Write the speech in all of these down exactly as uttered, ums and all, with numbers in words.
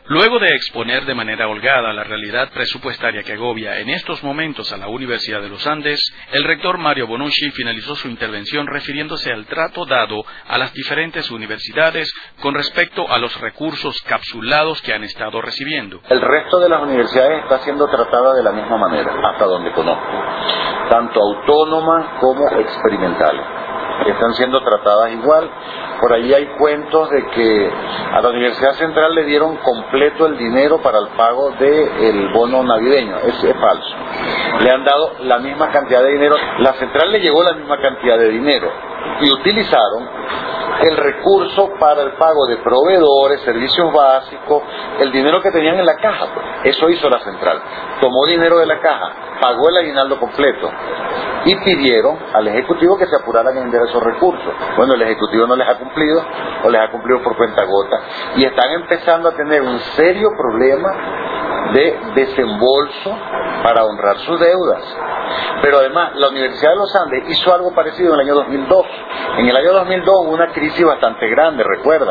Luego de exponer de manera holgada la realidad presupuestaria que agobia en estos momentos a la Universidad de los Andes, el rector Mario Bonucci finalizó su intervención refiriéndose al trato dado a las diferentes universidades con respecto a los recursos capsulados que han estado recibiendo. El resto de las universidades está siendo tratada de la misma manera, hasta donde conozco, tanto autónomas como experimentales. Están siendo tratadas igual. Por ahí hay cuentos de que a la Universidad Central le dieron completo el dinero para el pago del bono navideño. Es, es falso. Le han dado la misma cantidad de dinero. La Central le llegó la misma cantidad de dinero y utilizaron el recurso para el pago de proveedores, servicios básicos, el dinero que tenían en la caja. Pues. Eso hizo la Central. Tomó dinero de la caja, pagó el aguinaldo completo y pidieron al Ejecutivo que se apuraran en enviar esos recursos. Bueno, el Ejecutivo no les ha cumplido o les ha cumplido por cuenta gota y están empezando a tener un serio problema de desembolso para honrar sus deudas. Pero además, la Universidad de los Andes hizo algo parecido en el año dos mil dos. En el año dos mil dos hubo una crisis bastante grande, recuerdan.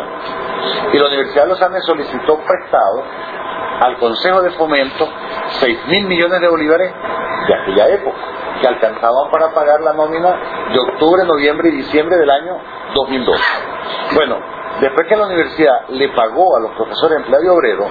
Y la Universidad de los Andes solicitó prestado al Consejo de Fomento seis mil millones de bolívares de aquella época, que alcanzaban para pagar la nómina de octubre, noviembre y diciembre del año dos mil dos. Bueno, después que la universidad le pagó a los profesores empleados y obreros,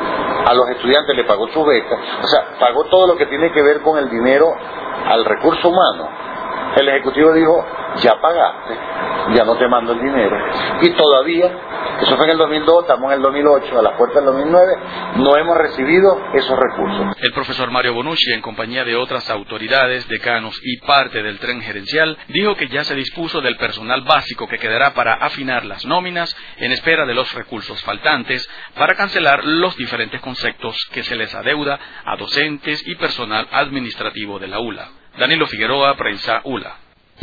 a los estudiantes le pagó sus becas, o sea, pagó todo lo que tiene que ver con el dinero al recurso humano, el Ejecutivo dijo, ya pagaste, ya no te mando el dinero. Y todavía, eso fue en el dos mil dos, estamos en el dos mil ocho, a la puerta del dos mil nueve, no hemos recibido esos recursos. El profesor Mario Bonucci, en compañía de otras autoridades, decanos y parte del tren gerencial, dijo que ya se dispuso del personal básico que quedará para afinar las nóminas en espera de los recursos faltantes para cancelar los diferentes conceptos que se les adeuda a docentes y personal administrativo de la U L A. Danilo Figueroa, Prensa U L A.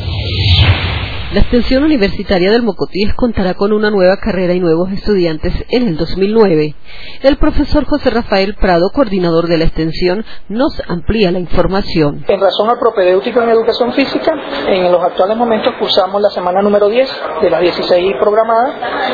La extensión universitaria del Mocotíes contará con una nueva carrera y nuevos estudiantes en el dos mil nueve. El profesor José Rafael Prado, coordinador de la extensión, nos amplía la información. En razón al propedéutico en educación física, en los actuales momentos cursamos la semana número diez de las dieciséis programadas.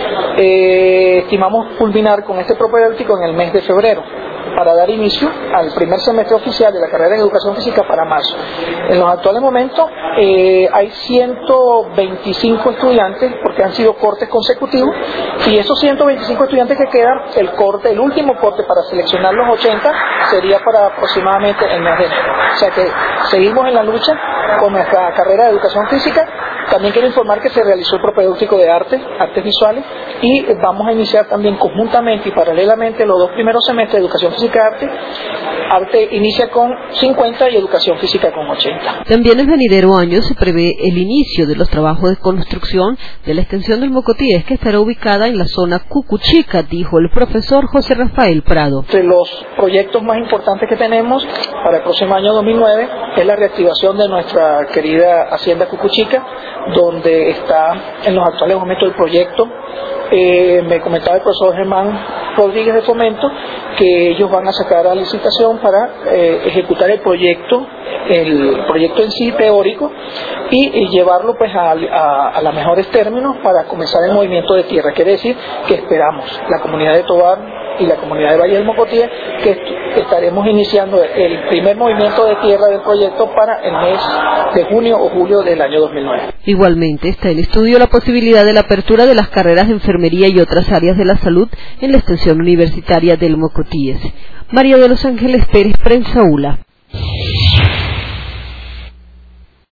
Eh, estimamos culminar con este propedéutico en el mes de febrero, para dar inicio al primer semestre oficial de la carrera en educación física para marzo. En los actuales momentos eh, hay ciento veinticinco estudiantes porque han sido cortes consecutivos y esos ciento veinticinco estudiantes que quedan, el corte, el último corte para seleccionar los ochenta sería para aproximadamente el mes de enero. O sea que seguimos en la lucha con nuestra carrera de educación física. También quiero informar que se realizó el propedéutico de arte, artes visuales, y vamos a iniciar también conjuntamente y paralelamente los dos primeros semestres de educación física y arte. Arte inicia con cincuenta y educación física con ochenta. También el venidero año se prevé el inicio de los trabajos de construcción de la extensión del Mocotíes, que estará ubicada en la zona Cucuchica, dijo el profesor José Rafael Prado. Entre los proyectos más importantes que tenemos para el próximo año dos mil nueve es la reactivación de nuestra querida hacienda Cucuchica, donde está en los actuales momentos el proyecto. Eh, me comentaba el profesor Germán Rodríguez de Fomento que ellos van a sacar a licitación para eh, ejecutar el proyecto, el proyecto en sí teórico y, y llevarlo pues a, a, a los mejores términos para comenzar el movimiento de tierra. Quiere decir que esperamos la comunidad de Tovar y la comunidad de Valle del Mocotíes que estaremos iniciando el primer movimiento de tierra del proyecto para el mes de junio o julio del año dos mil nueve. Igualmente está en estudio la posibilidad de la apertura de las carreras de enfermería y otras áreas de la salud en la extensión universitaria del Mocotíes. María de los Ángeles Pérez, Prensa U L A.